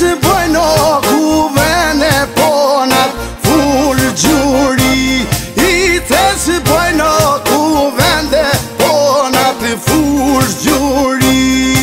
se bojno ku vene ponat full gjuri. I te se bojno ku vende ponat full gjuri.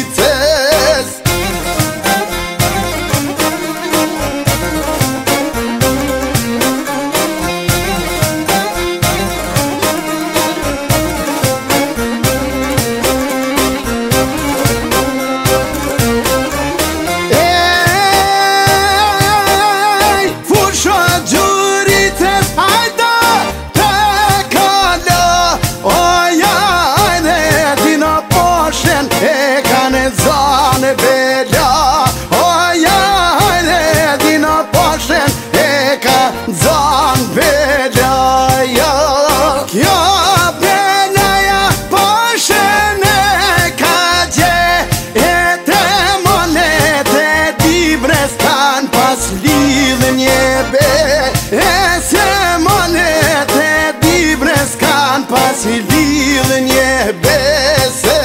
E kanë zane bela, oja hajde dina poshen, e ka zane bela, ja. Kjo belaja poshen e ka gje, e te monete dibres tan pas lidhë një be, e se monete dibres kan pas lidhë një be, se